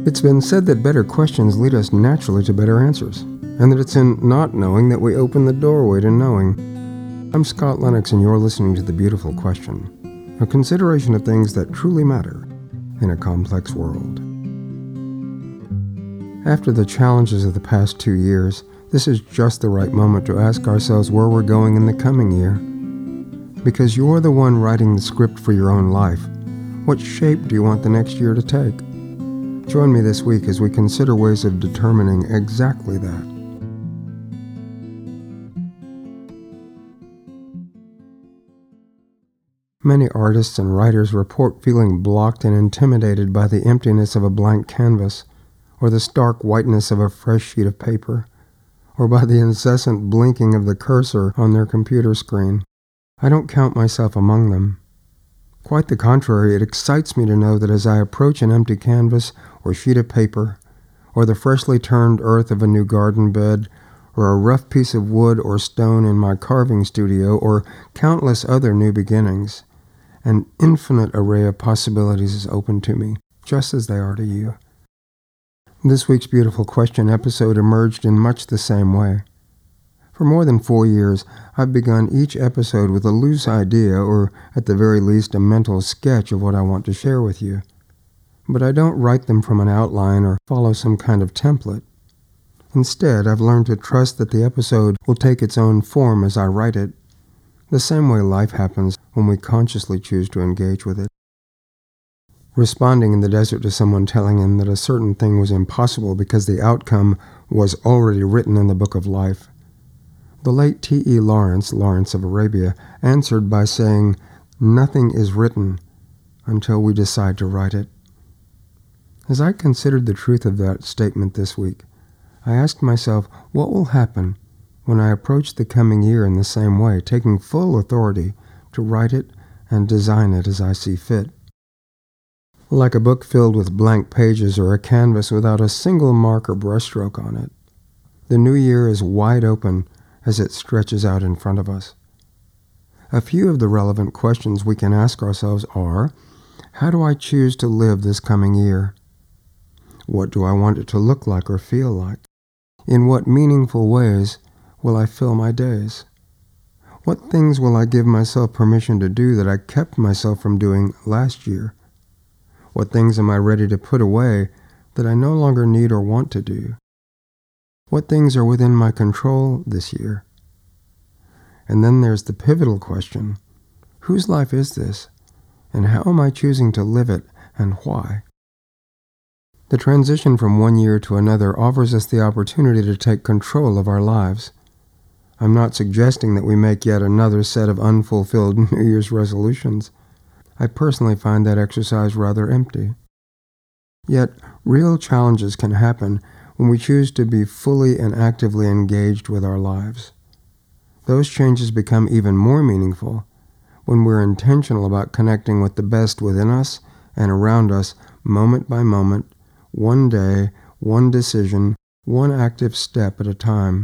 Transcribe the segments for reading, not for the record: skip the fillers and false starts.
It's been said that better questions lead us naturally to better answers, and that it's in not knowing that we open the doorway to knowing. I'm Scott Lennox, and you're listening to The Beautiful Question, a consideration of things that truly matter in a complex world. After the challenges of the past 2 years, this is just the right moment to ask ourselves where we're going in the coming year. Because you're the one writing the script for your own life. What shape do you want the next year to take? Join me this week as we consider ways of determining exactly that. Many artists and writers report feeling blocked and intimidated by the emptiness of a blank canvas, or the stark whiteness of a fresh sheet of paper, or by the incessant blinking of the cursor on their computer screen. I don't count myself among them. Quite the contrary, it excites me to know that as I approach an empty canvas or sheet of paper, or the freshly turned earth of a new garden bed, or a rough piece of wood or stone in my carving studio, or countless other new beginnings, an infinite array of possibilities is open to me, just as they are to you. This week's Beautiful Question episode emerged in much the same way. For more than 4 years, I've begun each episode with a loose idea, or at the very least a mental sketch of what I want to share with you. But I don't write them from an outline or follow some kind of template. Instead, I've learned to trust that the episode will take its own form as I write it, the same way life happens when we consciously choose to engage with it. Responding in the desert to someone telling him that a certain thing was impossible because the outcome was already written in the book of life. The late T.E. Lawrence of Arabia, answered by saying, "Nothing is written until we decide to write it." As I considered the truth of that statement this week, I asked myself, what will happen when I approach the coming year in the same way, taking full authority to write it and design it as I see fit? Like a book filled with blank pages or a canvas without a single mark or brushstroke on it, the new year is wide open as it stretches out in front of us. A few of the relevant questions we can ask ourselves are, how do I choose to live this coming year? What do I want it to look like or feel like? In what meaningful ways will I fill my days? What things will I give myself permission to do that I kept myself from doing last year? What things am I ready to put away that I no longer need or want to do? What things are within my control this year? And then there's the pivotal question, whose life is this, and how am I choosing to live it, and why? The transition from one year to another offers us the opportunity to take control of our lives. I'm not suggesting that we make yet another set of unfulfilled New Year's resolutions. I personally find that exercise rather empty. Yet, real challenges can happen when we choose to be fully and actively engaged with our lives. Those changes become even more meaningful when we're intentional about connecting with the best within us and around us moment by moment, one day, one decision, one active step at a time.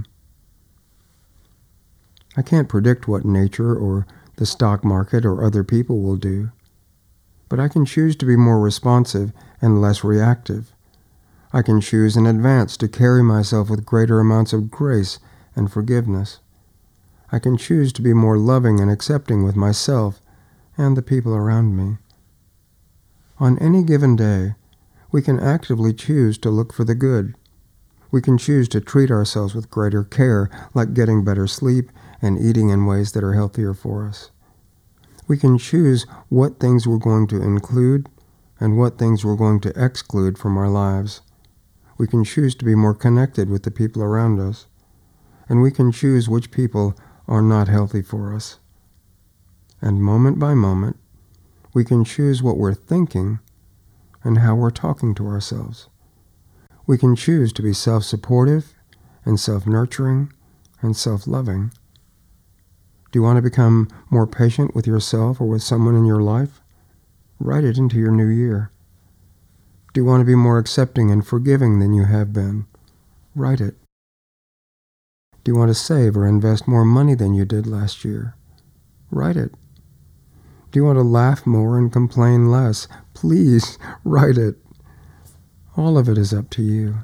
I can't predict what nature or the stock market or other people will do, but I can choose to be more responsive and less reactive. I can choose in advance to carry myself with greater amounts of grace and forgiveness. I can choose to be more loving and accepting with myself and the people around me. On any given day, we can actively choose to look for the good. We can choose to treat ourselves with greater care, like getting better sleep and eating in ways that are healthier for us. We can choose what things we're going to include and what things we're going to exclude from our lives. We can choose to be more connected with the people around us, and we can choose which people are not healthy for us. And moment by moment, we can choose what we're thinking and how we're talking to ourselves. We can choose to be self-supportive and self-nurturing and self-loving. Do you want to become more patient with yourself or with someone in your life? Write it into your new year. Do you want to be more accepting and forgiving than you have been? Write it. Do you want to save or invest more money than you did last year? Write it. Do you want to laugh more and complain less? Please write it. All of it is up to you.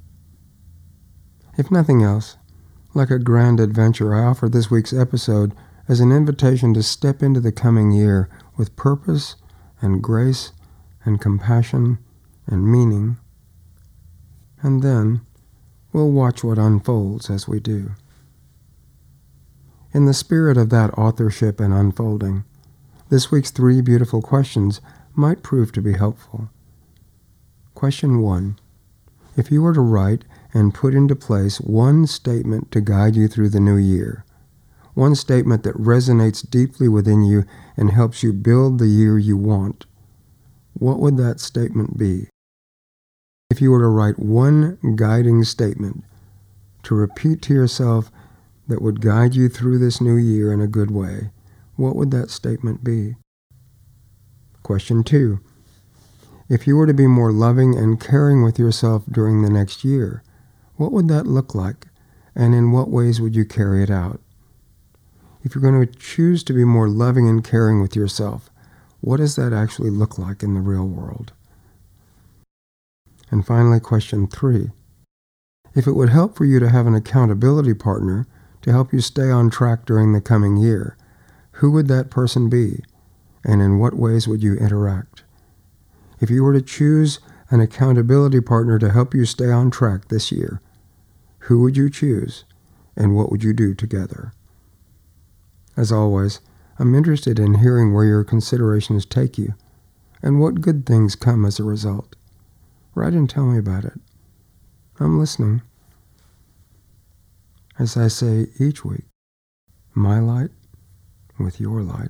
If nothing else, like a grand adventure, I offer this week's episode as an invitation to step into the coming year with purpose and grace and compassion and meaning. And then we'll watch what unfolds as we do. In the spirit of that authorship and unfolding, this week's 3 beautiful questions might prove to be helpful. Question 1. If you were to write and put into place one statement to guide you through the new year, one statement that resonates deeply within you and helps you build the year you want, what would that statement be? If you were to write one guiding statement to repeat to yourself that would guide you through this new year in a good way, what would that statement be? Question 2. If you were to be more loving and caring with yourself during the next year, what would that look like, and in what ways would you carry it out? If you're going to choose to be more loving and caring with yourself, what does that actually look like in the real world? And finally, question 3. If it would help for you to have an accountability partner to help you stay on track during the coming year, who would that person be, and in what ways would you interact? If you were to choose an accountability partner to help you stay on track this year, who would you choose, and what would you do together? As always, I'm interested in hearing where your considerations take you, and what good things come as a result. Write and tell me about it. I'm listening. As I say each week, my light with your light.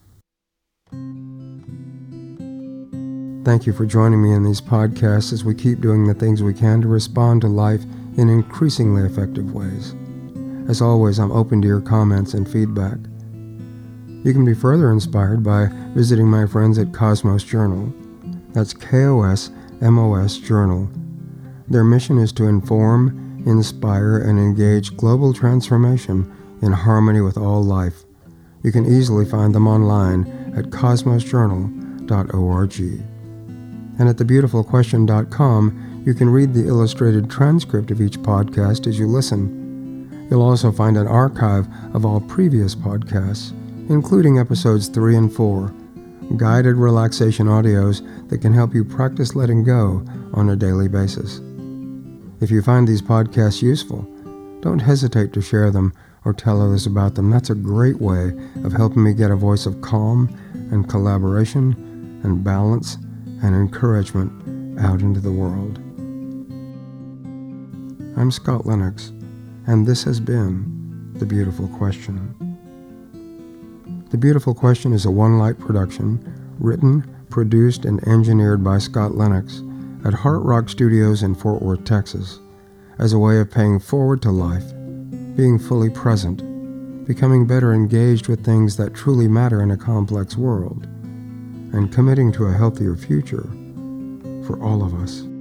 Thank you for joining me in these podcasts as we keep doing the things we can to respond to life in increasingly effective ways. As always, I'm open to your comments and feedback. You can be further inspired by visiting my friends at Cosmos Journal. That's KOSMOS Journal. Their mission is to inform, inspire, and engage global transformation in harmony with all life. You can easily find them online at cosmosjournal.org. And at thebeautifulquestion.com, you can read the illustrated transcript of each podcast as you listen. You'll also find an archive of all previous podcasts, including episodes 3 and 4, guided relaxation audios that can help you practice letting go on a daily basis. If you find these podcasts useful, don't hesitate to share them or tell others about them. That's a great way of helping me get a voice of calm and collaboration and balance and encouragement out into the world. I'm Scott Lennox, and this has been The Beautiful Question. The Beautiful Question is a One Light production, written, produced, and engineered by Scott Lennox at Heart Rock Studios in Fort Worth, Texas, as a way of paying forward to life, being fully present, becoming better engaged with things that truly matter in a complex world, and committing to a healthier future for all of us.